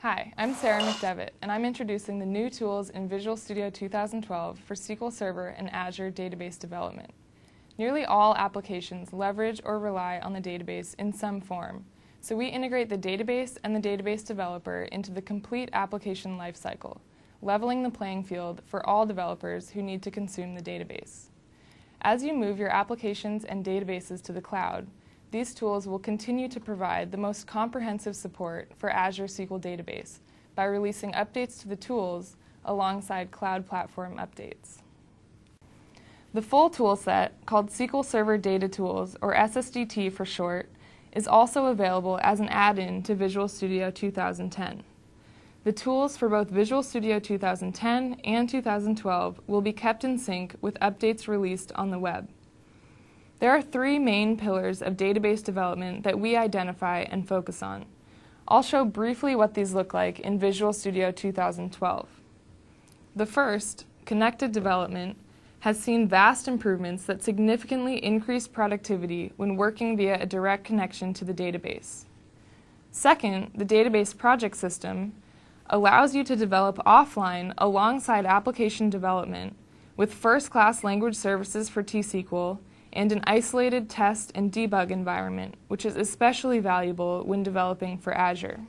Hi, I'm Sarah McDevitt, and I'm introducing the new tools in Visual Studio 2012 for SQL Server and Azure database development. Nearly all applications leverage or rely on the database in some form, so we integrate the database and the database developer into the complete application lifecycle, leveling the playing field for all developers who need to consume the database. As you move your applications and databases to the cloud, these tools will continue to provide the most comprehensive support for Azure SQL Database by releasing updates to the tools alongside cloud platform updates. The full toolset, called SQL Server Data Tools, or SSDT for short, is also available as an add-in to Visual Studio 2010. The tools for both Visual Studio 2010 and 2012 will be kept in sync with updates released on the web. There are three main pillars of database development that we identify and focus on. I'll show briefly what these look like in Visual Studio 2012. The first, connected development, has seen vast improvements that significantly increase productivity when working via a direct connection to the database. Second, the database project system allows you to develop offline alongside application development with first-class language services for T-SQL and an isolated test and debug environment, which is especially valuable when developing for Azure.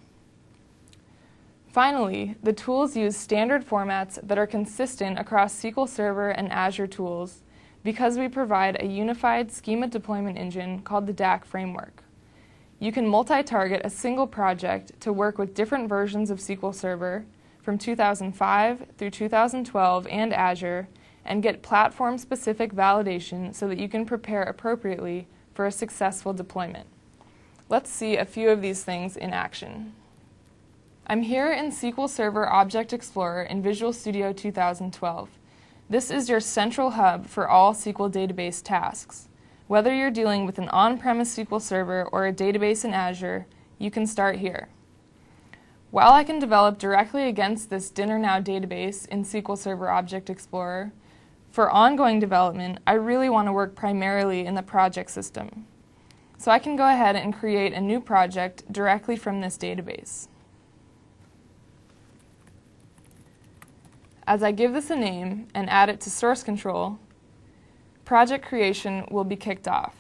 Finally, the tools use standard formats that are consistent across SQL Server and Azure tools because we provide a unified schema deployment engine called the DAC framework. You can multi-target a single project to work with different versions of SQL Server from 2005 through 2012 and Azure, and get platform-specific validation so that you can prepare appropriately for a successful deployment. Let's see a few of these things in action. I'm here in SQL Server Object Explorer in Visual Studio 2012. This is your central hub for all SQL database tasks. Whether you're dealing with an on-premise SQL Server or a database in Azure, you can start here. While I can develop directly against this Dinner Now database in SQL Server Object Explorer, for ongoing development, I really want to work primarily in the project system. So I can go ahead and create a new project directly from this database. As I give this a name and add it to source control, project creation will be kicked off.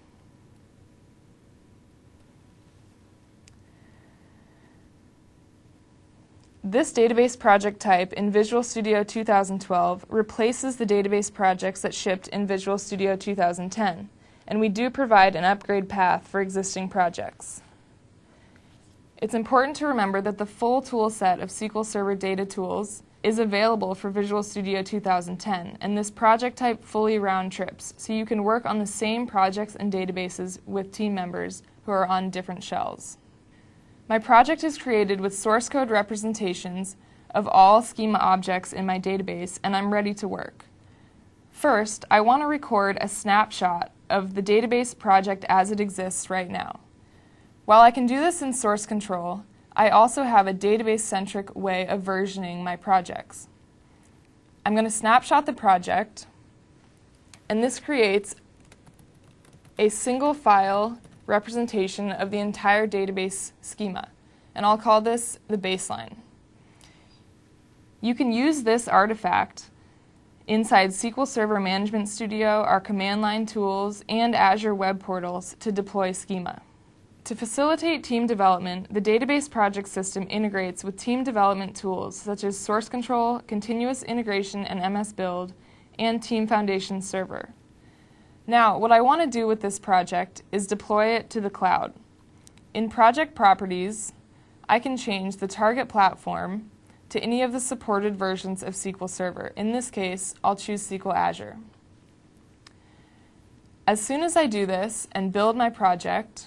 This database project type in Visual Studio 2012 replaces the database projects that shipped in Visual Studio 2010, and we do provide an upgrade path for existing projects. It's important to remember that the full tool set of SQL Server data tools is available for Visual Studio 2010, and this project type fully round trips, so you can work on the same projects and databases with team members who are on different shells. My project is created with source code representations of all schema objects in my database, and I'm ready to work. First, I want to record a snapshot of the database project as it exists right now. While I can do this in source control, I also have a database-centric way of versioning my projects. I'm going to snapshot the project, and this creates a single file representation of the entire database schema, and I'll call this the baseline. You can use this artifact inside SQL Server Management Studio, our command line tools, and Azure web portals to deploy schema. To facilitate team development, the database project system integrates with team development tools such as Source Control, Continuous Integration, and MS Build, and Team Foundation Server. Now, what I want to do with this project is deploy it to the cloud. In Project Properties, I can change the target platform to any of the supported versions of SQL Server. In this case, I'll choose SQL Azure. As soon as I do this and build my project,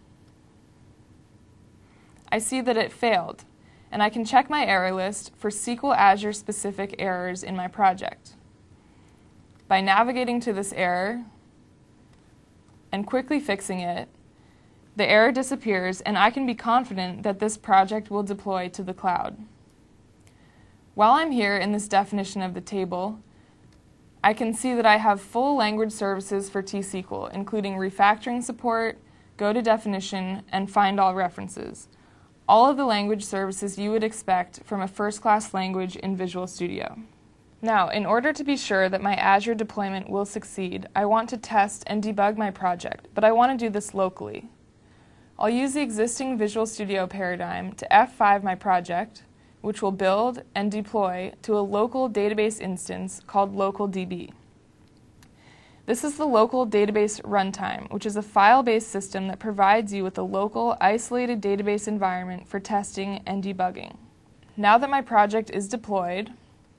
I see that it failed, and I can check my error list for SQL Azure specific errors in my project. By navigating to this error and quickly fixing it, the error disappears, and I can be confident that this project will deploy to the cloud. While I'm here in this definition of the table, I can see that I have full language services for T-SQL, including refactoring support, go to definition, and find all references. all of the language services you would expect from a first-class language in Visual Studio. Now, in order to be sure that my Azure deployment will succeed, I want to test and debug my project, but I want to do this locally. I'll use the existing Visual Studio paradigm to F5 my project, which will build and deploy to a local database instance called LocalDB. This is the local database runtime, which is a file-based system that provides you with a local, isolated database environment for testing and debugging. Now that my project is deployed,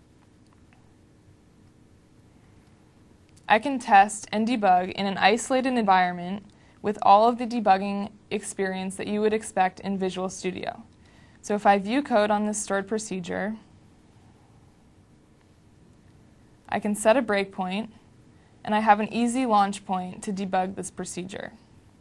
I can test and debug in an isolated environment with all of the debugging experience that you would expect in Visual Studio. So if I view code on this stored procedure, I can set a breakpoint, and I have an easy launch point to debug this procedure.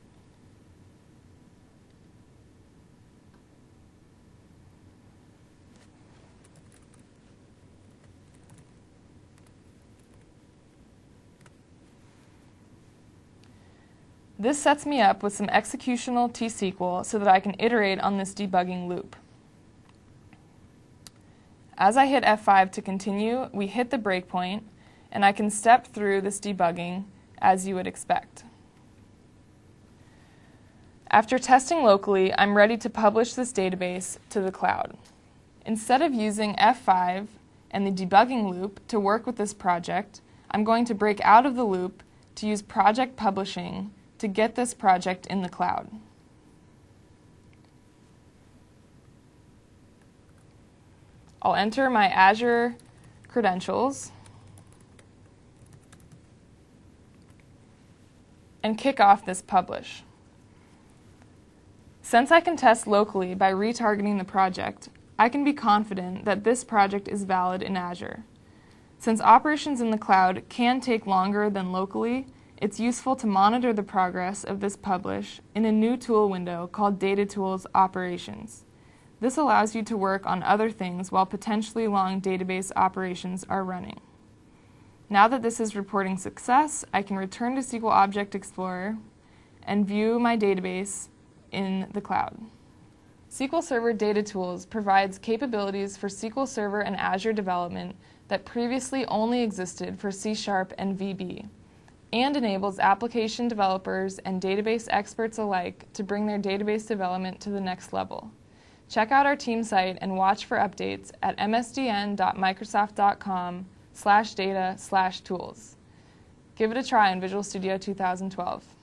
This sets me up with some executional T-SQL so that I can iterate on this debugging loop. As I hit F5 to continue, we hit the breakpoint, and I can step through this debugging as you would expect. After testing locally, I'm ready to publish this database to the cloud. Instead of using F5 and the debugging loop to work with this project, I'm going to break out of the loop to use project publishing to get this project in the cloud. I'll enter my Azure credentials and kick off this publish. Since I can test locally by retargeting the project, I can be confident that this project is valid in Azure. Since operations in the cloud can take longer than locally, it's useful to monitor the progress of this publish in a new tool window called Data Tools Operations. This allows you to work on other things while potentially long database operations are running. Now that this is reporting success, I can return to SQL Object Explorer and view my database in the cloud. SQL Server Data Tools provides capabilities for SQL Server and Azure development that previously only existed for C# and VB, and enables application developers and database experts alike to bring their database development to the next level. Check out our team site and watch for updates at msdn.microsoft.com/data/tools. Give it a try in Visual Studio 2012.